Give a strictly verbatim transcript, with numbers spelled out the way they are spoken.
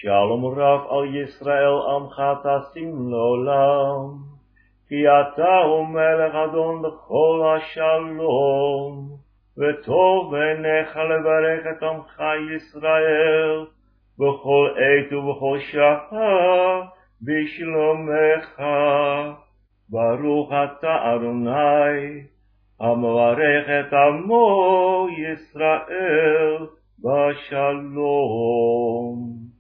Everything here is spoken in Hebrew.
שלום רב על ישראל עמך תשים לעולם, כי אתה הוא מלך אדון בכל השלום, וטוב בעיניך לברך את עמך ישראל, בכל עת ובכל שעה בשלומך. ברוך אתה אדוני, המברך את עמו ישראל בשלום.